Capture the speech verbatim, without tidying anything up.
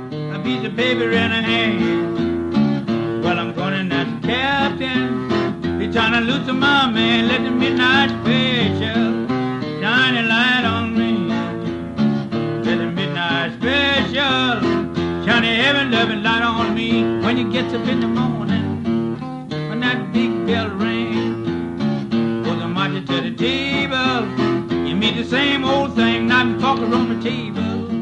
a piece of paper in a hand. Well, I'm going that captain. He's trying to loosen my man. Let the midnight special shine a light on me. Let the midnight special shine a heaven loving light on me. When you get up in the morning, when that big bell rings, goes a marching to the table. You meet the same old thing, knife and fork on the table.